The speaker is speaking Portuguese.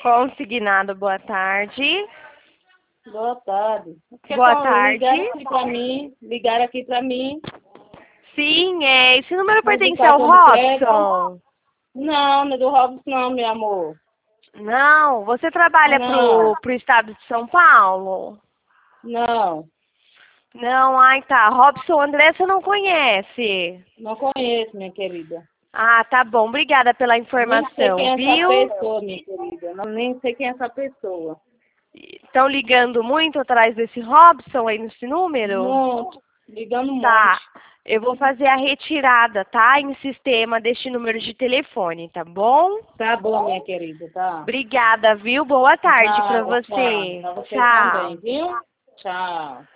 Consignado, boa tarde. Boa tarde. Boa tarde. Ligaram aqui pra mim. Sim, esse número Mas pertence o ao cartão de crédito? Robson? Não é do Robson não, meu amor. Não, você trabalha Não. pro estado de São Paulo? Não, Não, ai tá. Robson André você não conhece? não conheço, minha querida. Ah, tá bom. Obrigada pela Nem sei informação, quem é essa viu? pessoa, minha querida. Nem sei quem é essa pessoa. Estão ligando muito atrás desse Robson aí nesse número? Muito. Ligando um Tá. monte. Eu vou fazer a retirada, tá? Em sistema deste número de telefone, tá bom? Tá bom, minha querida, tá? Obrigada, viu? Boa tarde pra Tchau, tchau. você. Pra você também, Tchau. viu? Tchau.